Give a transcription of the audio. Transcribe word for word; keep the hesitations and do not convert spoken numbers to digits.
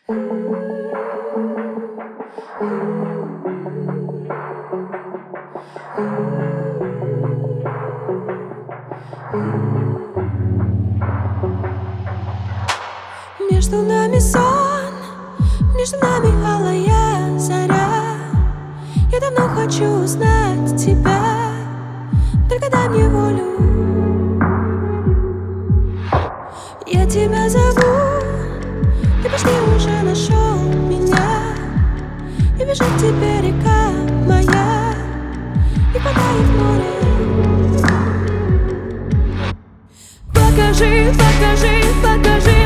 Между нами сон, между нами алая заря. Я давно хочу узнать тебя, только дай мне волю. Я тебя зову, ты почти уже нашел меня, и бежит тебе река моя, и падает в море. Покажи, покажи, покажи